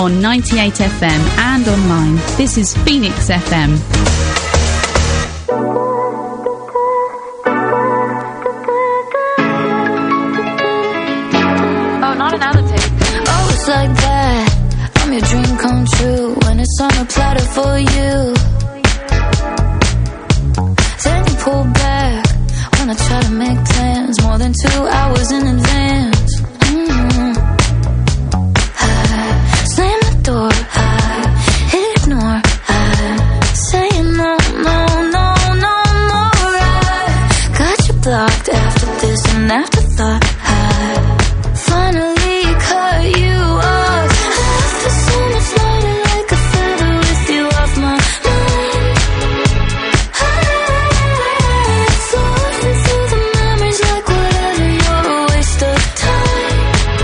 on 98 FM and online. This is Phoenix FM. Oh, not another tape. Oh, it's like that. I'm your dream come true when it's on a platter for you. Then you pull back when I try to make plans more than 2 hours in advance. Slam the door, I ignore, I say no, no, no, no more. I got you blocked after this and afterthought. I finally cut you off. I feel so much lighter like a feather with you off my mind. Floating through the memories like whatever, you're a waste of time.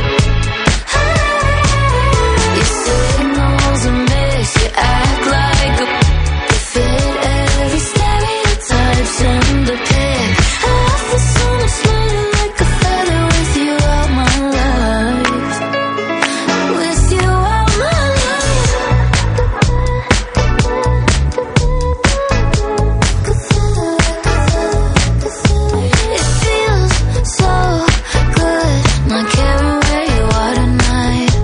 Your signals are missed, you act like a you fit every stereotype, send a pic. I feel so much lighter like a feather with you out my life. With you out my life. It feels so good not caring where you are tonight.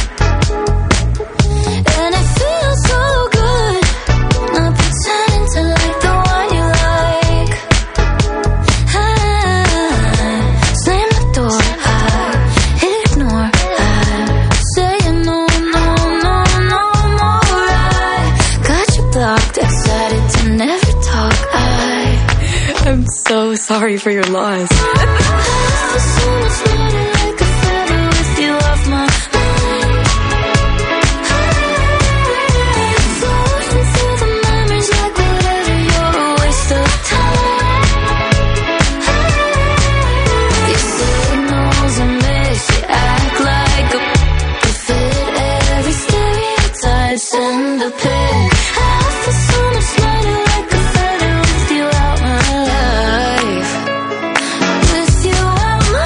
And it feels so good not pretending to like the one you like. I slam the door, I ignore, I say no, no, no, no more. I got you blocked, excited to never talk. I'm so sorry for your loss. I feel so much lighter like a feather with you off my mind. Floating through the memories like whatever, you're a waste of time. Your signals are missed, you act like a you fit every stereotype, send a pic. I feel so much lighter like a feather with you out my life. With you out my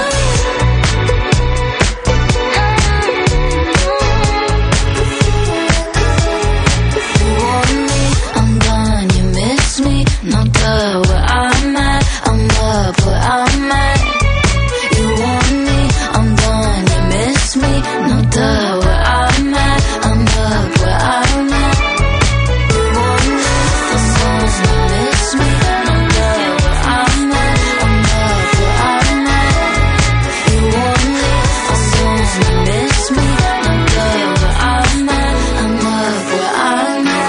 life. You want me, I'm gone, you miss me. No duh, where I'm at, I'm up where I'm at. You want me, I'm gone, you miss me. No duh, where I'm at, I'm up where I'm at. You want me, the songs you miss me. No duh, where I'm at, I'm up where I'm at. You want me, the songs you miss me. No duh, where I'm at, I'm up where I'm at.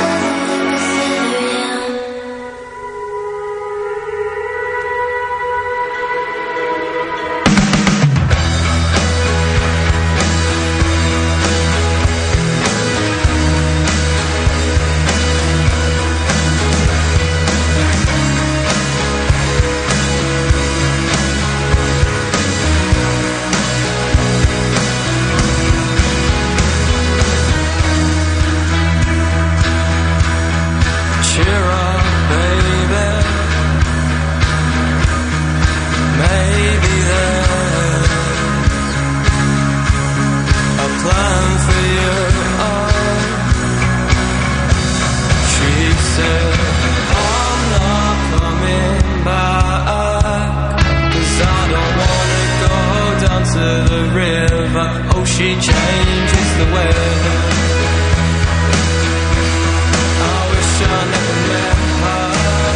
Cheer up, baby. Maybe there's a plan for you. She said, I'm not coming back, 'cause I don't wanna go down to the river. Oh, she changes the weather. I wish I never met her.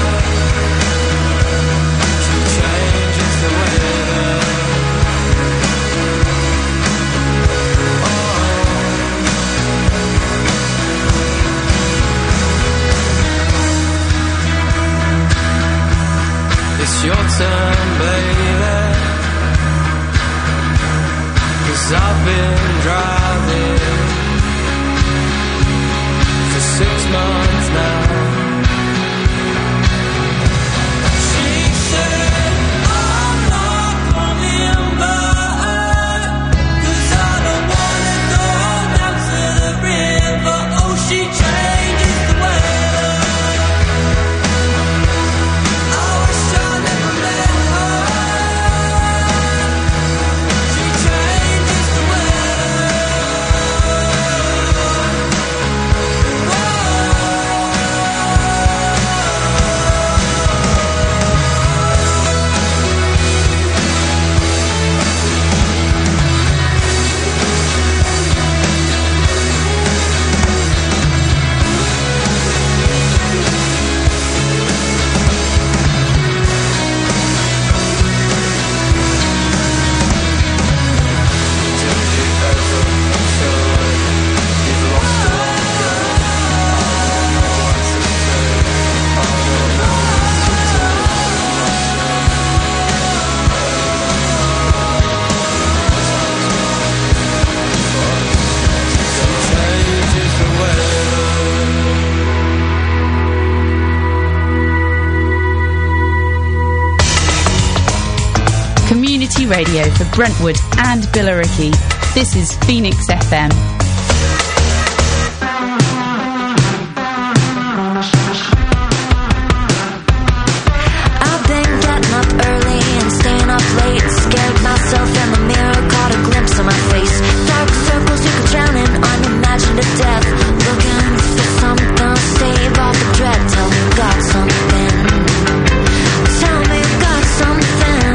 She changes the weather. It's your turn, baby, 'cause I've been driving for 6 months now. She said, I'm not coming back, 'cause I don't wanna go down to the river. Oh, she changes the weather. I wish I never met her. She changes the weather. radio for Brentwood and Billericay. This is Phoenix FM. I've been getting up early and staying up late. Scared myself in the mirror, caught a glimpse of my face. Dark circles you could drown in unimaginative death. Looking for something to stave off the dread. Tell me you got something. Tell me you got something.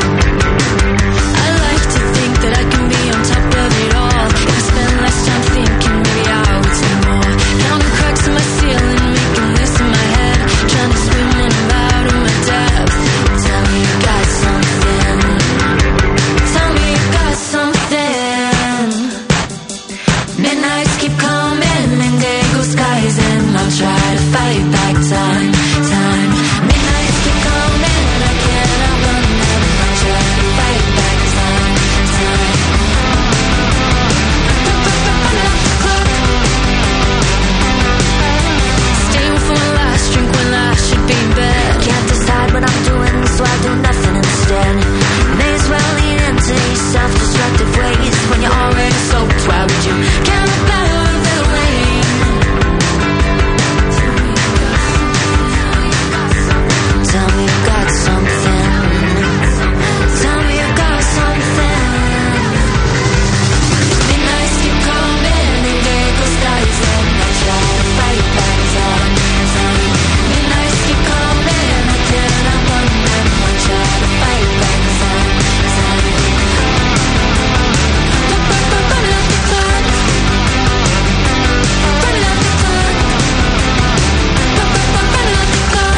I like to think that I can be on top of it all. If I spend less time thinking, maybe I would say more. Counting cracks in my ceiling, making lists in my head. Trying to swim in and out of my depth. Tell me you got something. Tell me you got something. Midnights keep coming and day goes skies and I'll try to fight back time. Midnights keep coming and I cannot run them. I'll try to fight back time. Staying for my last drink when I should be in bed. Can't decide what I'm doing, so I do nothing instead. May as well lean into these self-destructive ways. When you're already soaked, why would you count about the rain? Tell me you got something. Tell me you got something. Midnights keep coming and day goes skies and I try to fight back time. Midnights keep coming and I cannot run them. I try to fight back time. Running up the clock. Running up the clock. Running up the clock.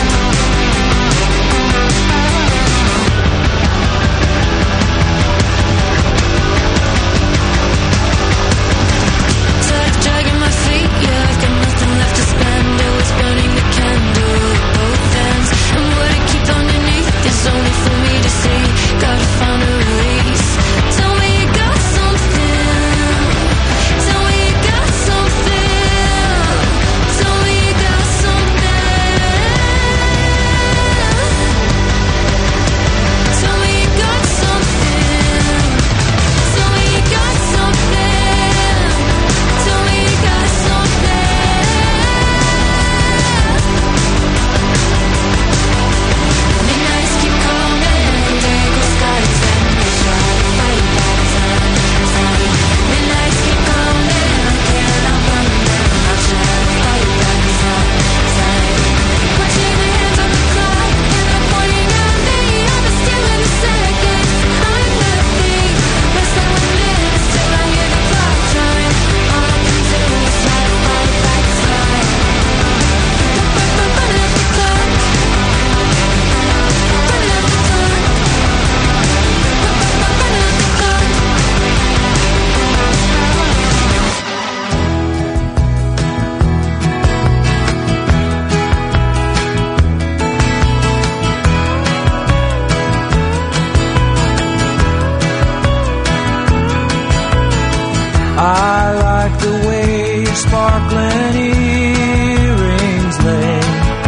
Tired of dragging my feet, yeah, I've got nothing left to spend. Always burning the candle at both ends. And what I keep underneath is only for me to see. Gotta find a release. Tell me you got something. Tell me you got something. Tell me you got something. Tell me you got something. Tell me you got something. Tell me you got something. Midnights keep coming and day goes skies and I try to fight back time. Midnights keep coming and I cannot run them. I'll try to fight back time. Watching the hands on the clock and they're pointing at me. I'm still in the seconds. I'm nothing. Rest on my minutes till I hear the clock chime. All I can do is try to fight back time. Running up the clock. Running up the clock. Running up the clock. I like the way your sparkling earrings lay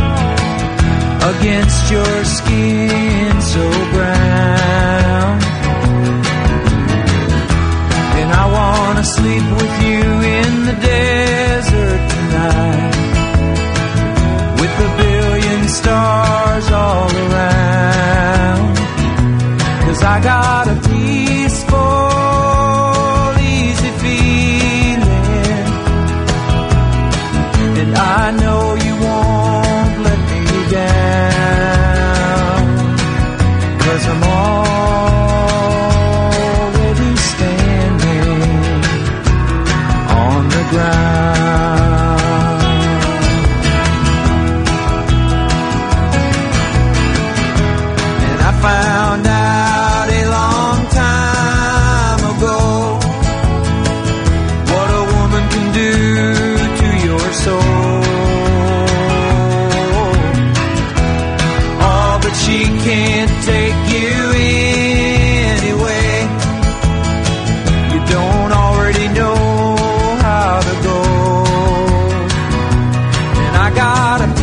against your skin so brown. And I wanna sleep with you in the desert tonight, with a billion stars all around. 'Cause I got a peaceful, easy feeling, and I know you won't let me down. 'Cause I'm already standing on the ground. And I found out a long time ago what a woman can do to your soul. Oh, but she can't take you anyway. You don't already know how to go. And I got a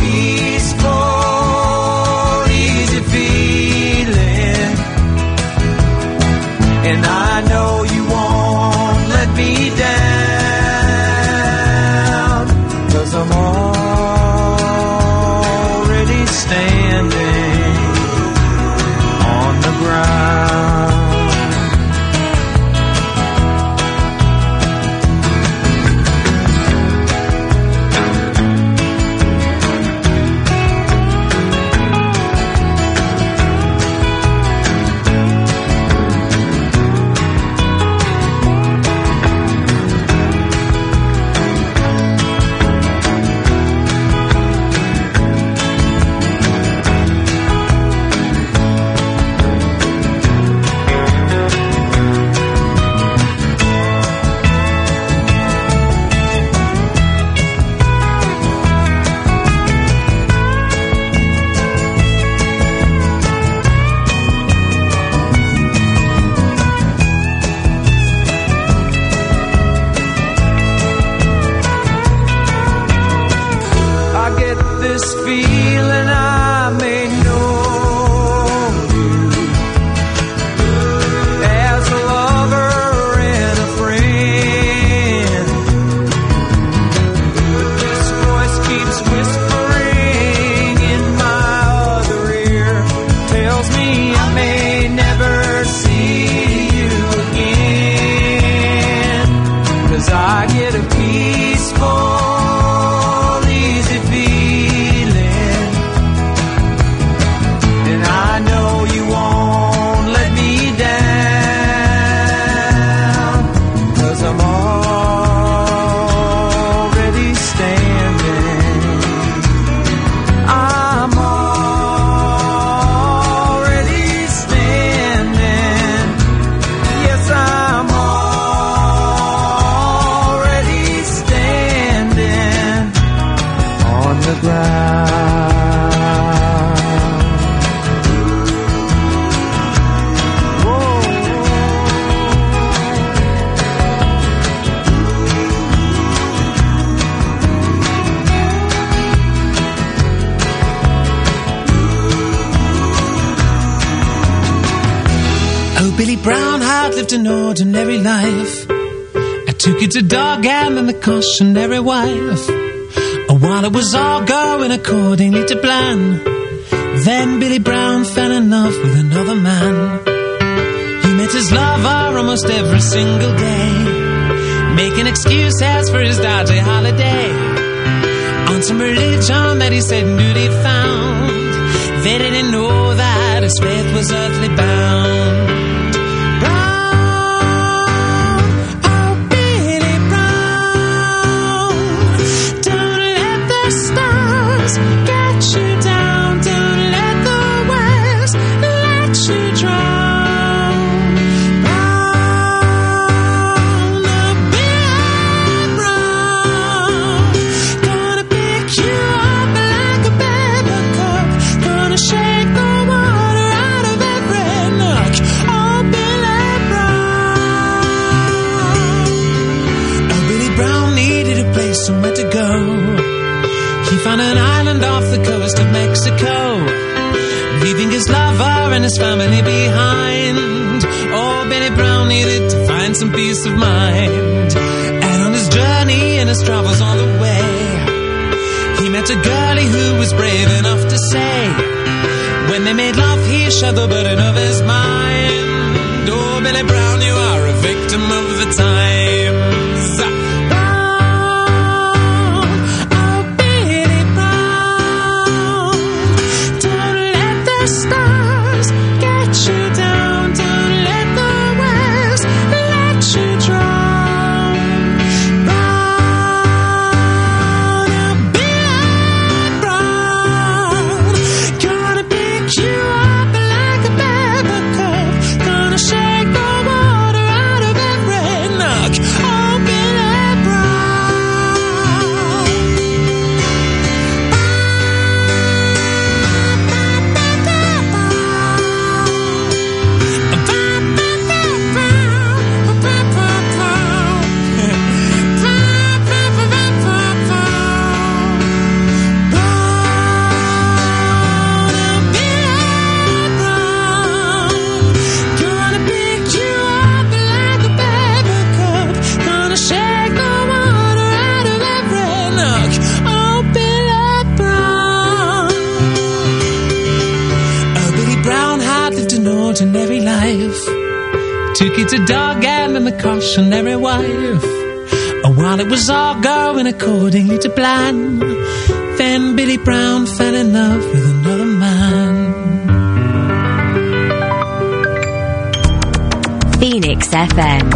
peaceful, easy feeling, ground. Billy Brown had lived an ordinary life. I took it to dog and then the cautionary wife. While it was all going accordingly to plan, then Billy Brown fell in love with another man. He met his lover almost every single day, making excuses for his dodgy holiday. On some religion that he said newly found, they didn't know that his faith was earthly bound. Somewhere to go. He found an island off the coast of Mexico, leaving his lover and his family behind. Oh, Billy Brown needed to find some peace of mind. And on his journey and his travels on the way, he met a girlie who was brave enough to say, when they made love he shared the burden of his mind. Oh, Billy Brown, you are a victim of the times. Took it to dog and the cautionary wife. While it was all going accordingly to plan, then Billy Brown fell in love with another man. Phoenix FM.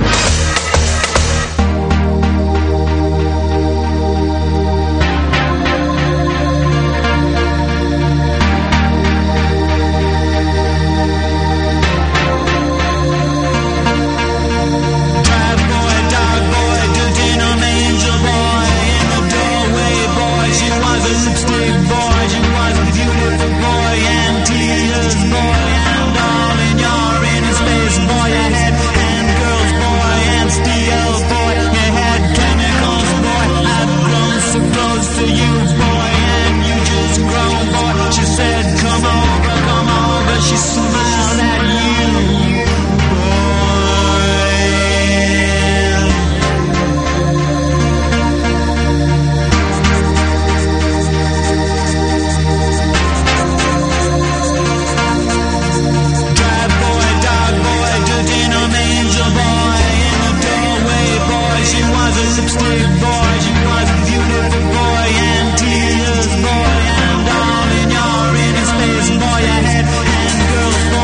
Boy, and tears, boy, and all in your inner space, boy, your head and girls, boy.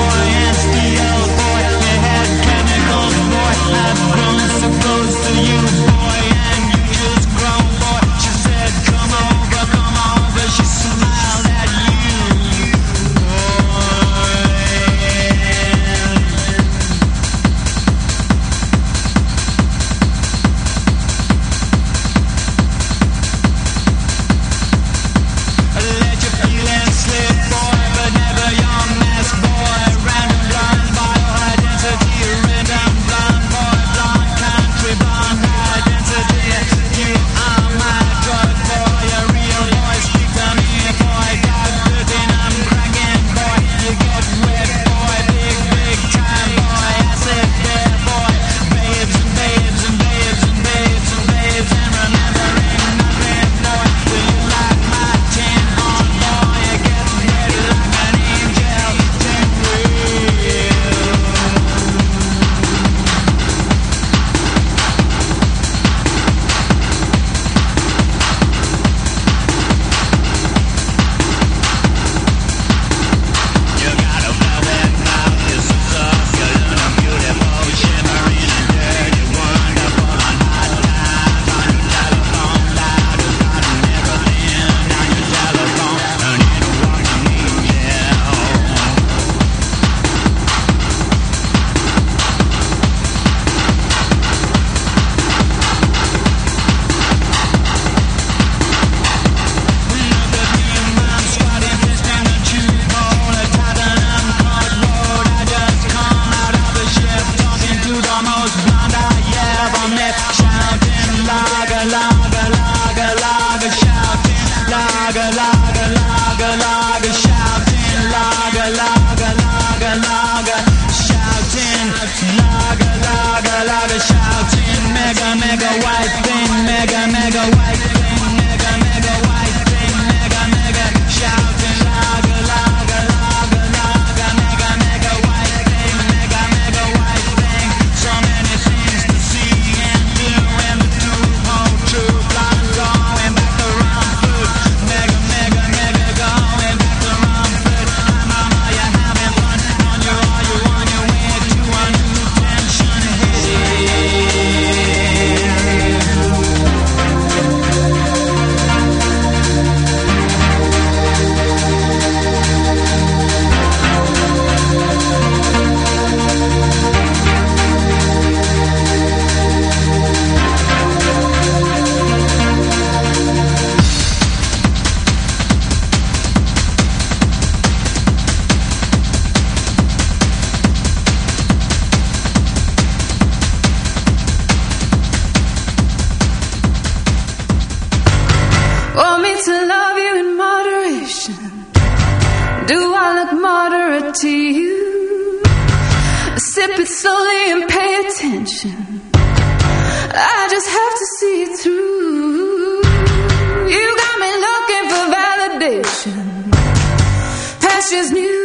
to you. Sip it slowly and pay attention. I just have to see it through. You got me looking for validation. Pastures new.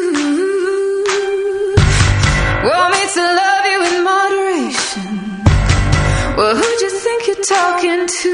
Want me to love you in moderation. Well, who'd you think you're talking to?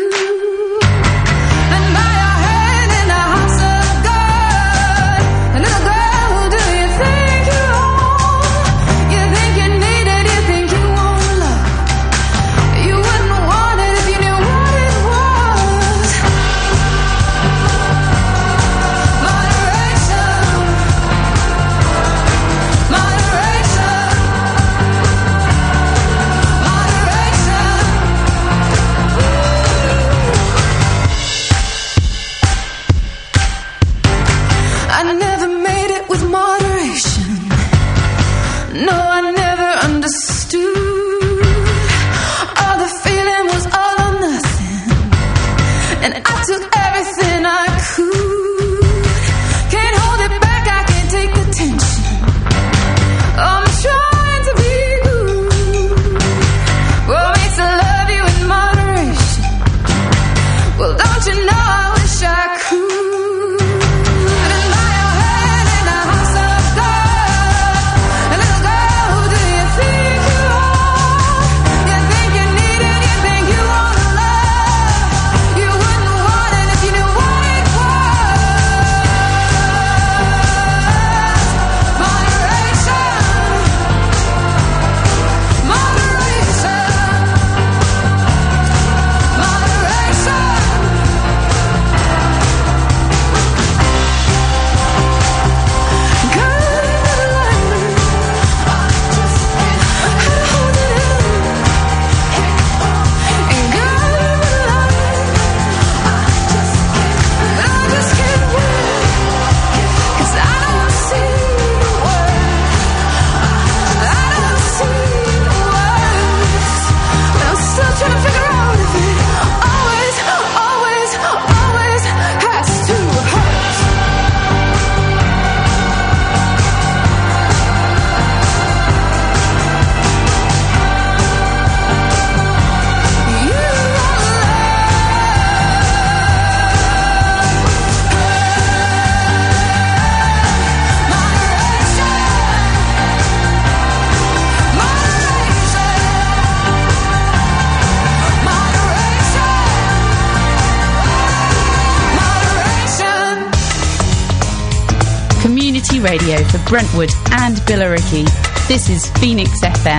Radio for Brentwood and Billericay. This is Phoenix FM.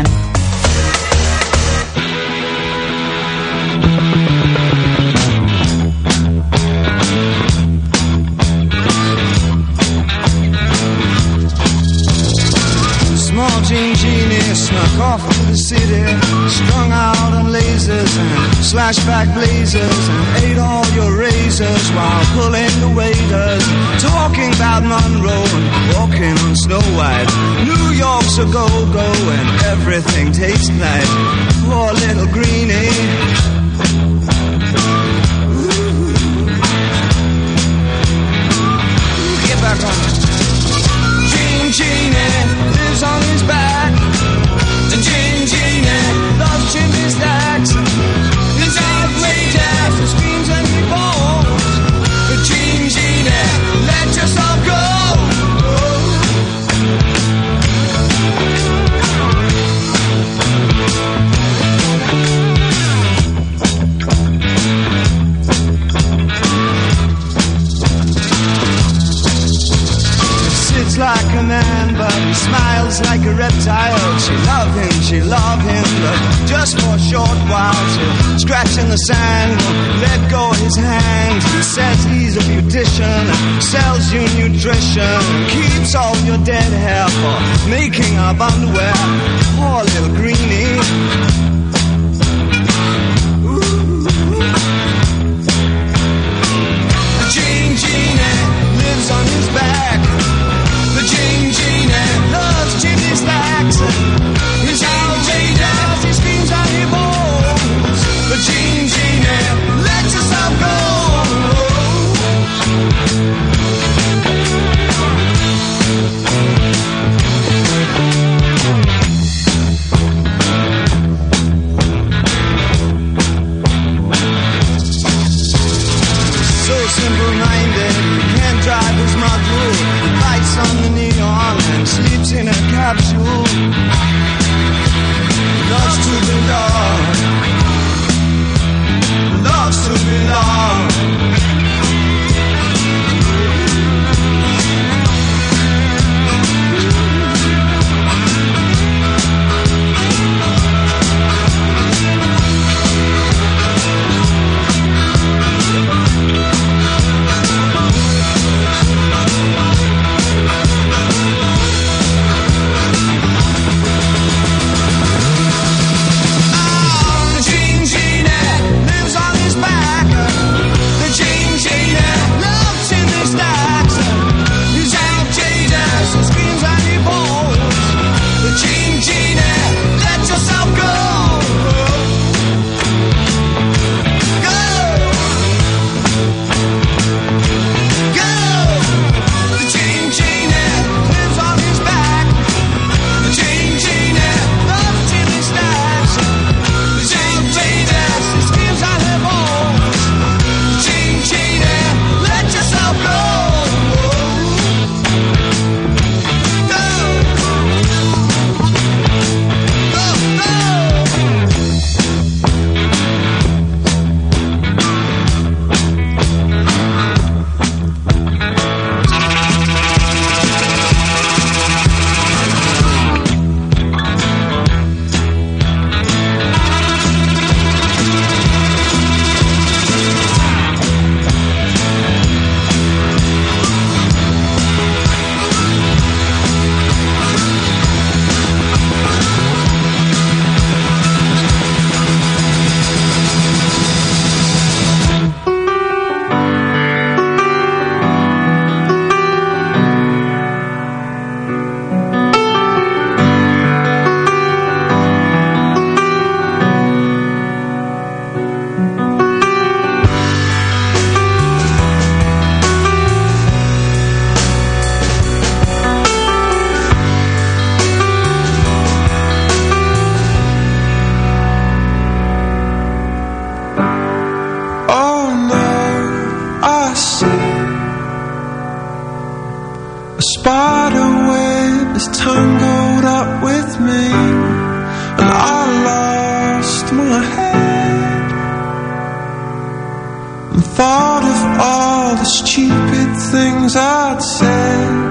Small Jean Genie snuck off into the city, strung out on lasers and slashback blazers, and ate all your razors while pulling the waiters, talking about Monroe and walking on Snow White. New York's a go-go and everything tastes nice. Poor little greenie. Get back on it. Jean Genie lives on his back, and Jean Genie loves chimney stacks. His outrageous, he screams and he falls. But Jean Genie, let yourself go. Like a man, but he smiles like a reptile. She love him, but just for a short while. She'll scratch in the sand, won't let go of his hand. He says he's a beautician, sells you nutrition, keeps all your dead hair for making up underwear. Poor little greenie. Jean Genie lives on his back. The Jean Genie loves chimney stacks. His outrageous, he screams and he moans. The Jean Genie, let yourself go. A spider web is tangled up with me, and I lost my head and thought of all the stupid things I'd said.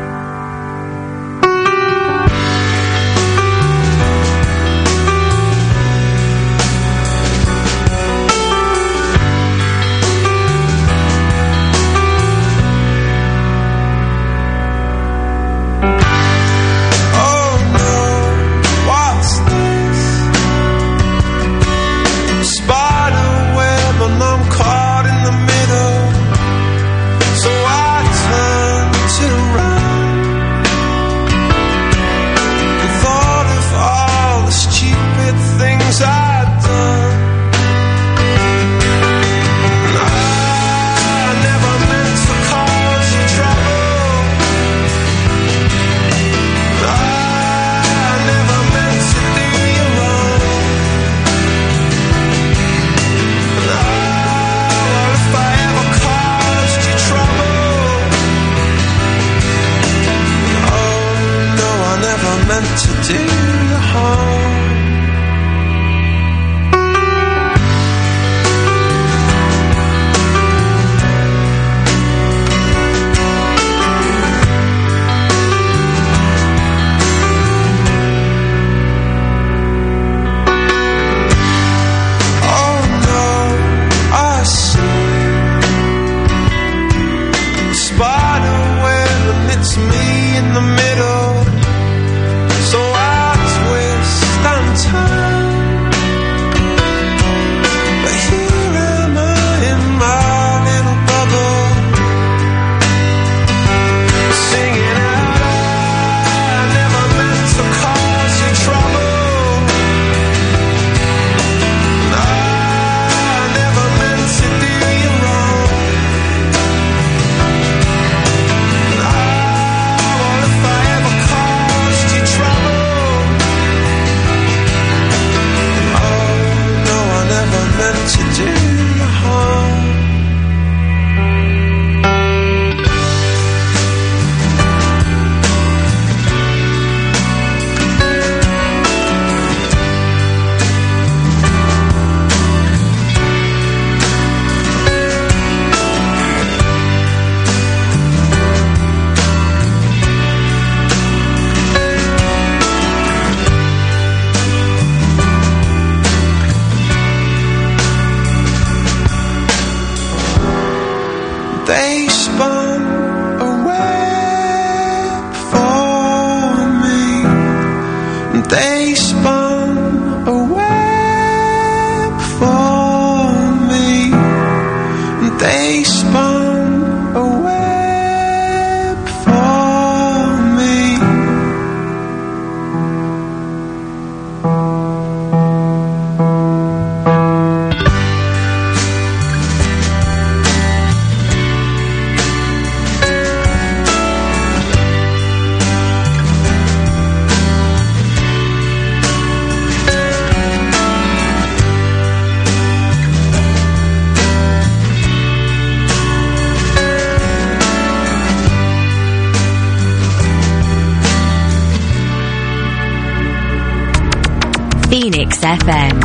Phoenix FM.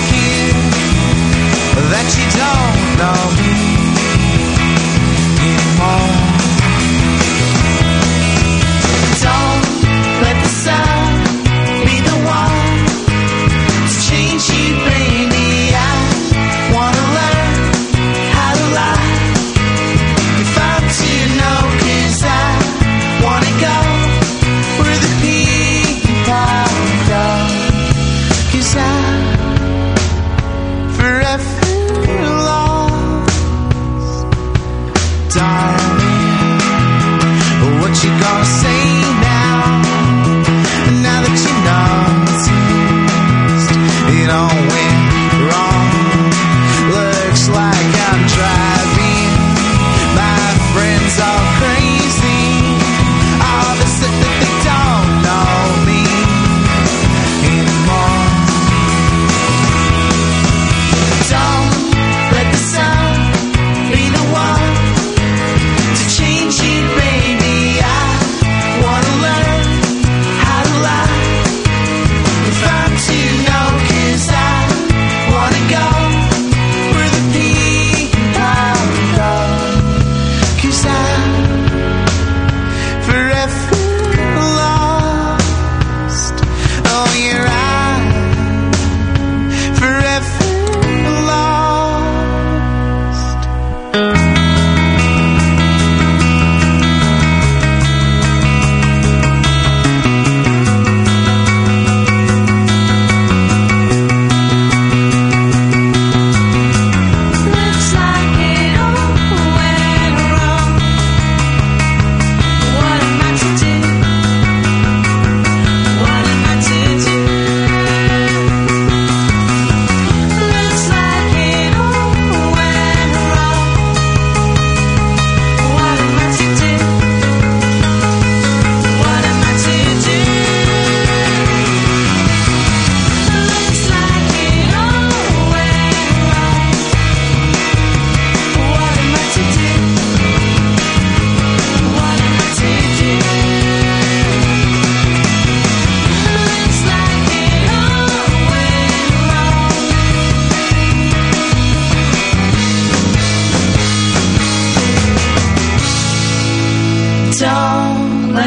That you don't know me.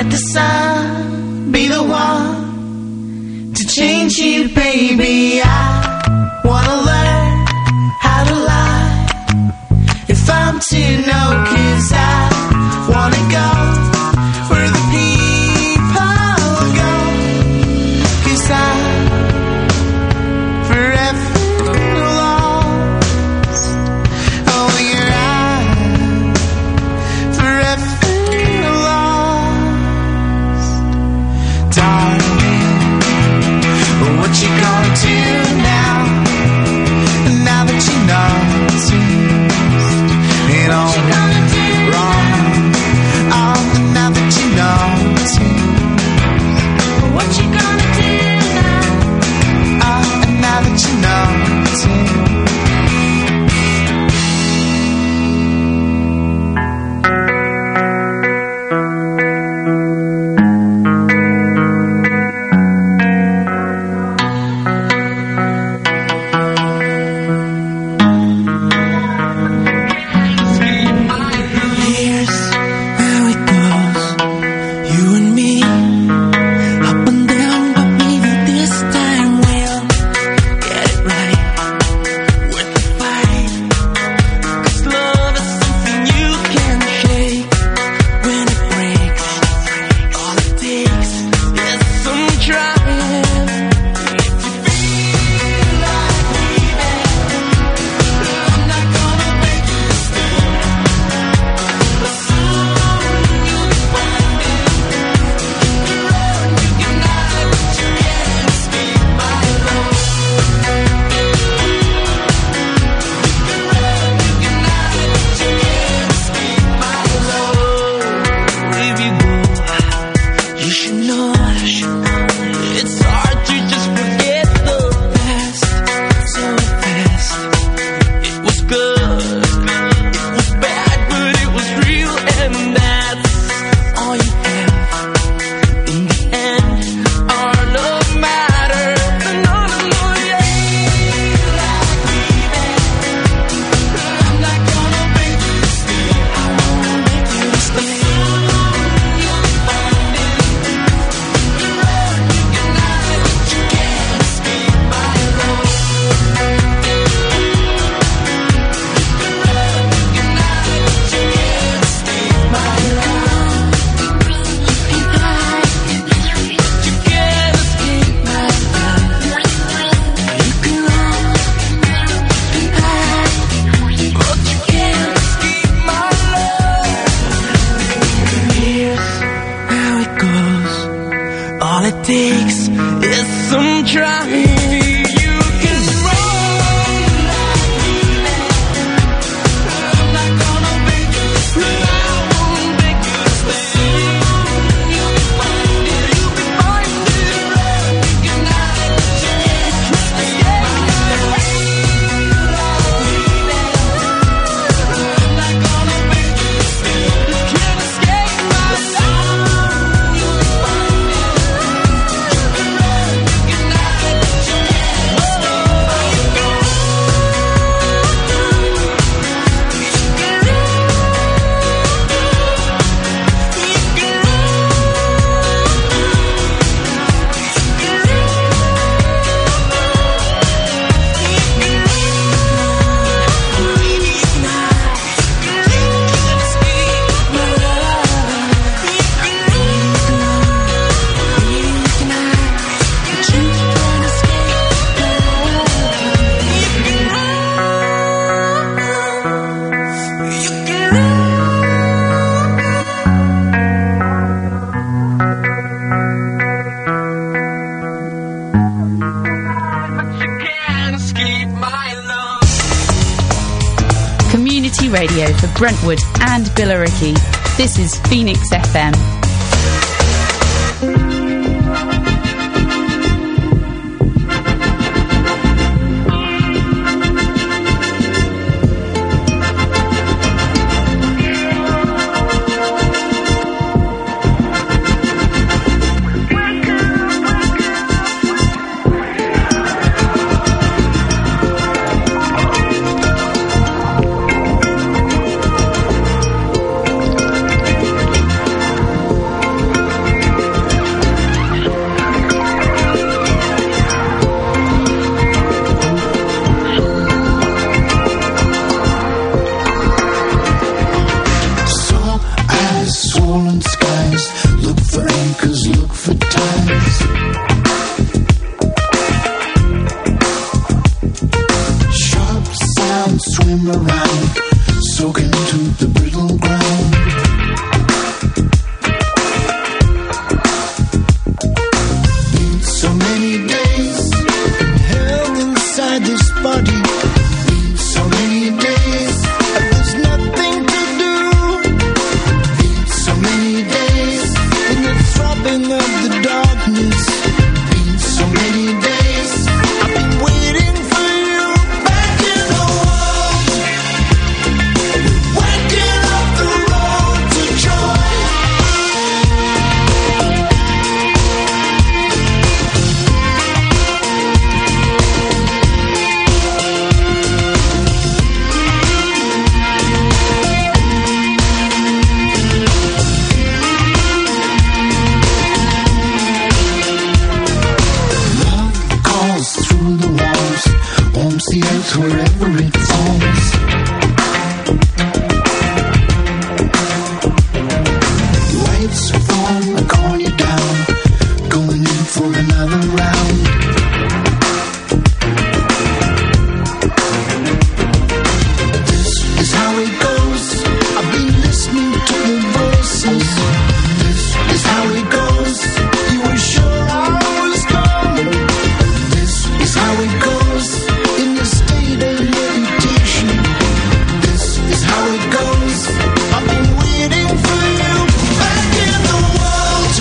let the sun be the one to change you, baby. I wanna learn how to lie if I'm to know, 'cause I wanna go where the people go, 'cause I'm forever lost. Oh, your eyes, forever lost. Darling, what you gonna do now? Now that you notice it all wrong. Oh, now that you notice, what you gonna do now? Oh, now that you notice. Here's how it goes, you and me, up and down, but maybe this time we'll get it right. Worth the fight, 'cause love is something you can shake. When it breaks, all it takes is some trying. If you feel like leaving, I'm not gonna make you stay. But soon you'll find it. You run, you deny, but you can't escape my love. You run, you deny, but you can't escape my love. If you go, you should know it's hard to just forget the past so fast. It was good, it was bad, but it was real, and that's all you have. In the end, our love matters. No, yeah. Like leaving, I'm not gonna make you stay. I won't make you stay. You'll find it. You run, you deny, but you can't escape my love. You run, you deny, but you can't escape my love. You hide, but you can't escape my love. You can run and hide, but you can't escape my love. Here's how it goes. All it takes is some trying. You can run like leaving. I'm not gonna make you stay. I won't make you stay. You'll find it. You can find it. Run, you can hide, but you can't escape my love. I'm not gonna make you stay. You can't escape my love. You'll find it. You can run, you can hide, but you can't escape my Community radio for Brentwood and Billericay. This is Phoenix FM. him around, soaking into the brittle ground. Been so many days held inside this body. Been so many days there's nothing to do. Been so many days in the throbbing of the darkness. Been so many days I've been waiting for you back in the world. Waking up the road to joy. Love calls through the walls, warms the earth wherever it falls. Lights fall, I call you down, going in for another round. This is how it goes. I've been listening to the voices. This is how it goes. You were sure I was gone. This is how it goes in the state of meditation. This is how it goes. I've been waiting for you back in the world.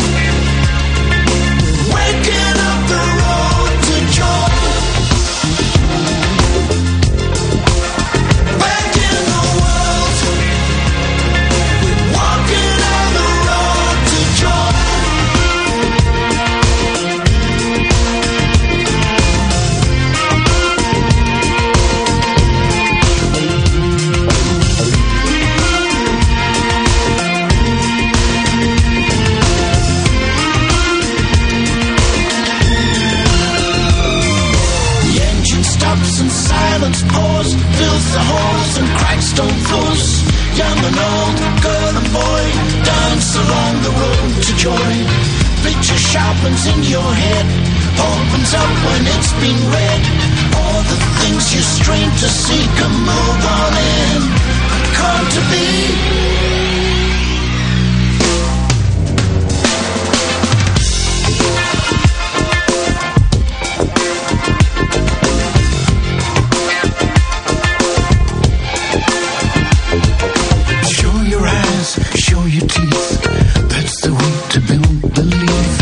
Waking up the road to joy. Back in the world. Walking on the road to joy. The engine stops and silence pours, fills the holes and cracks stone floors. Young and old, girl and boy, dance along the road to joy. Picture sharpens in your head, opens up when it's been read. All the things you strain to see can move on in. Come to be. Show your eyes, show your teeth. That's the way to build belief.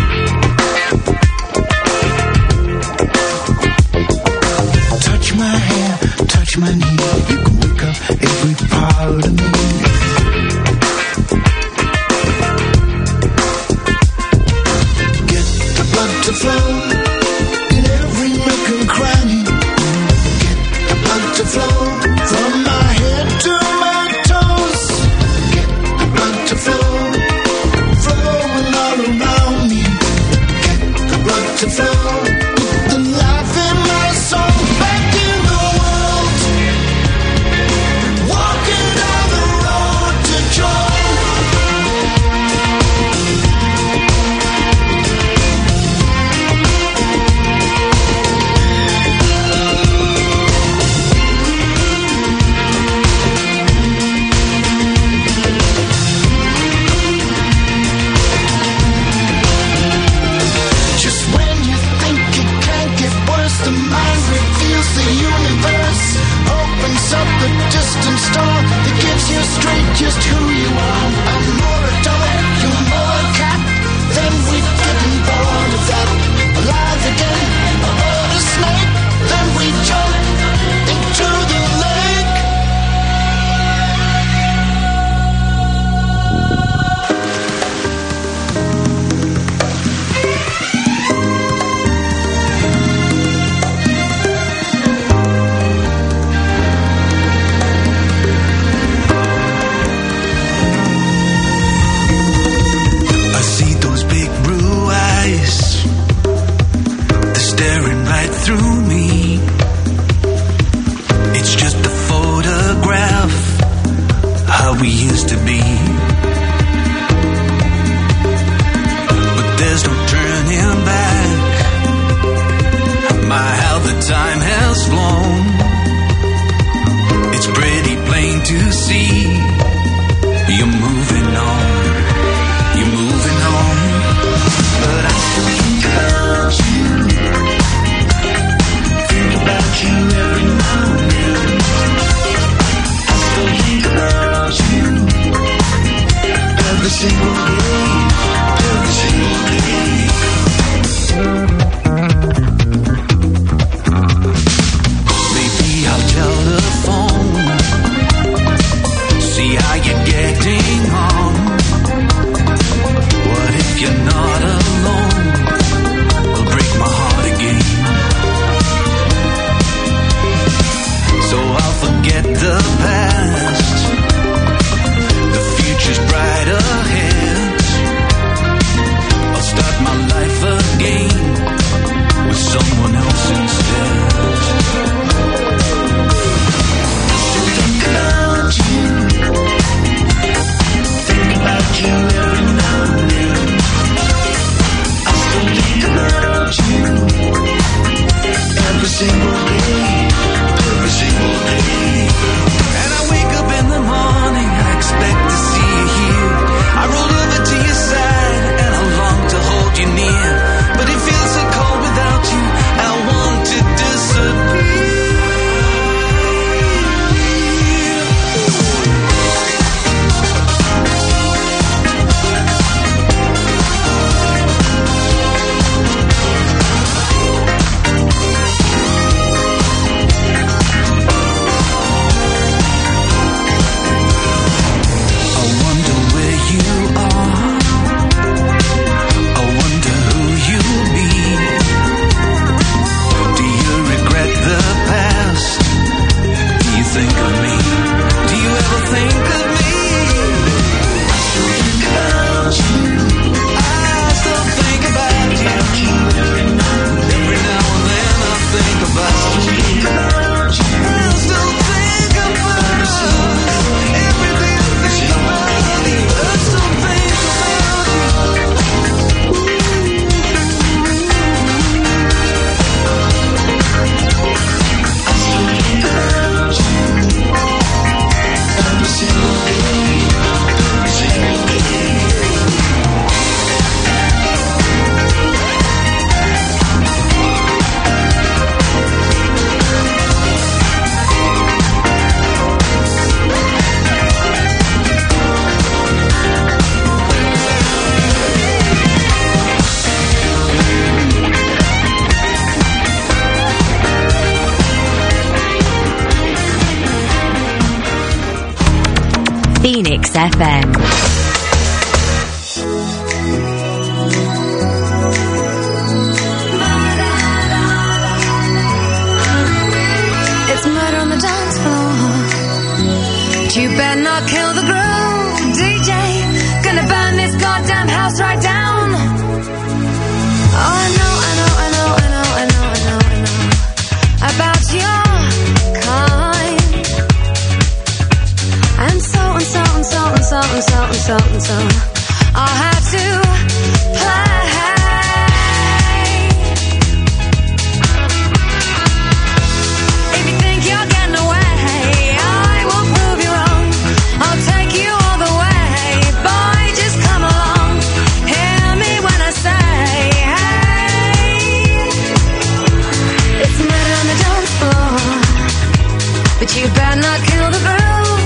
Touch my hair, touch my knee. You can wake up every part of me. Get the blood to flow in every nook and cranny. Get the blood to flow from my head to my toes. Get the blood to flow, flowing all around me. Get the blood to flow, put the life in my soul. Back in the world, walking down the road to joy. Just when you think it can't get worse, the mind reveals the universe. Opens up the distant star that gives you straight just who you are. I'm more a dog, you're more a cat. Then we getting bored of that. Alive again, a bird, a snake. Then we jump into the lake. I see those big blue eyes. They're staring right through me. It's just a photograph, how we used to be. But there's no turning back. My, how the time has flown. Phoenix FM. It's murder on the dance floor. But you better not kill the groove, DJ. Gonna burn this goddamn house right down. Oh, I know about your kind. And so I'll have to play. If you think you're getting away, I will prove you wrong. I'll take you all the way. Boy, just come along. Hear me when I say, hey. It's murder on the dance floor, but you better not kill the groove.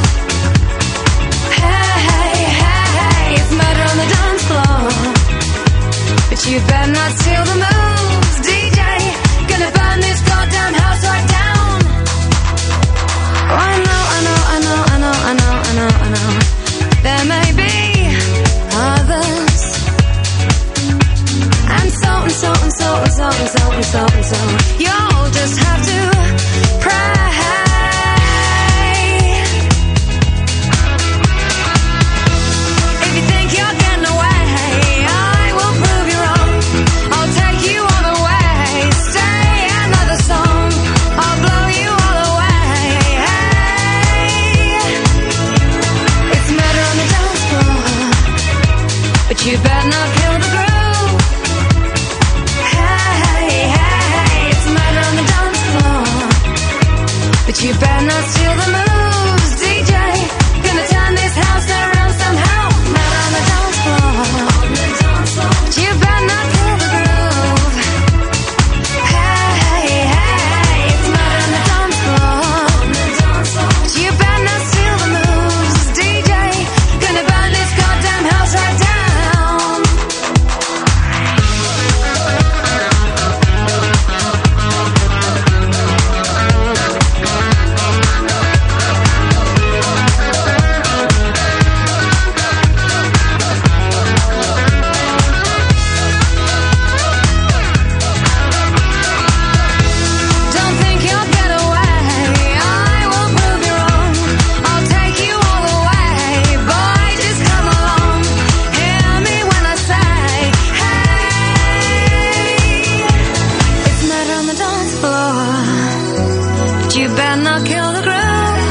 Hey, it's murder on the dance floor, but you better not steal the moves, DJ. Gonna burn this goddamn house right down. Oh, I know. There may be others, and so. You'll just have to pray. If you think you're getting away, I will prove you wrong. I'll take you all the way. Stay another song, I'll blow you all away. Hey, it's murder on the dance floor, but you better not kill the groove. Hey, it's murder on the dance floor, but you better not steal the moves, DJ. Gonna turn this house around somehow. Murder on the dance floor, but you better not kill the groove. Hey, it's murder on the dance floor, but you better not steal the moves, DJ. Gonna burn this goddamn house right down. Don't think you'll get away, I will prove you wrong. I'll take you all the way. Boy, just come along. Hear me when I say, hey. It's murder on the dance floor, but you better not kill the groove.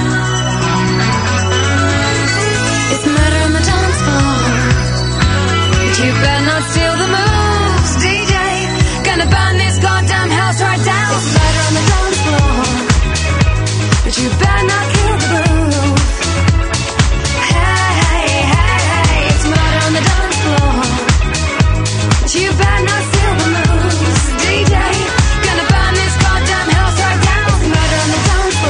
It's murder on the dance floor, but you better not steal the moves, DJ. Gonna burn this goddamn house right down. It's murder on the dance floor, but you better not kill the groove. Hey, it's murder on the dance floor, but you better not steal the moves, DJ. Gonna burn this goddamn house right down. It's murder on the dance floor.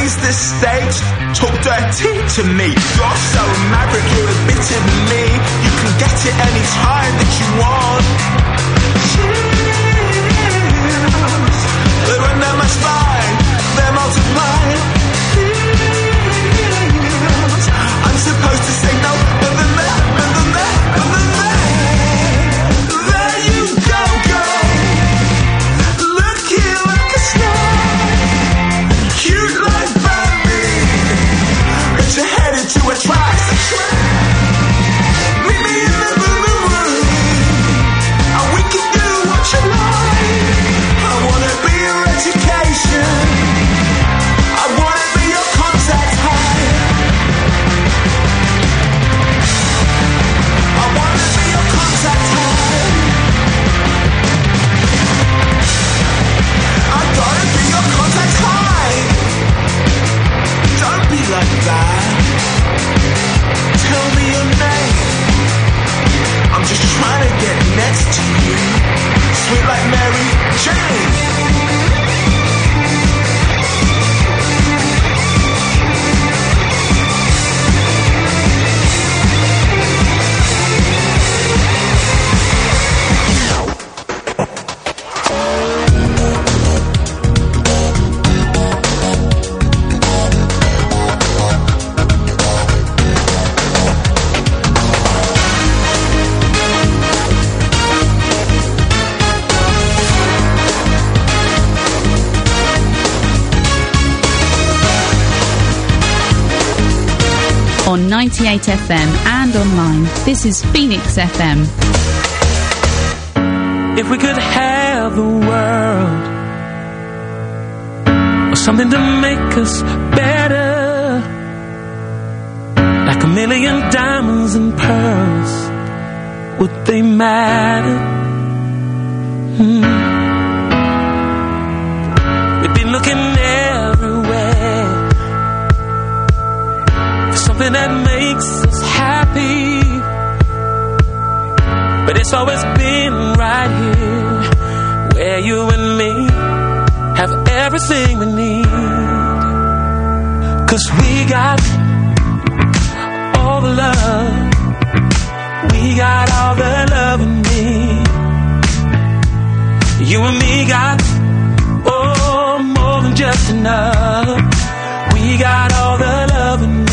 raise the stage, talk dirty to me. You're so maverick, you're a bit of me. You can get it any time that you want. Cheers. But when they're much fine, they're multiplied. Feels. I'm supposed to say no, but then there, but then there, but then there. There you go, girl. Looking like a star. Cute like Bambi. But you're headed to a track. Meet me in the blue room, and we can do what you like. I wanna be your education. I wanna be your contact high. I wanna be your contact high. I gotta be your contact high. Don't be like that. Tell me your name. I'm just trying to get next to you. Sweet like Mary Jane. On 98 FM and online, this is Phoenix FM. If we could have the world, or something to make us better, like a million diamonds and pearls, would they matter? We've been looking everywhere, something that makes us happy, but it's always been right here, where you and me have everything we need. 'Cause we got all the love, we got all the love we need. You and me got, oh, more than just enough. We got all the love we need.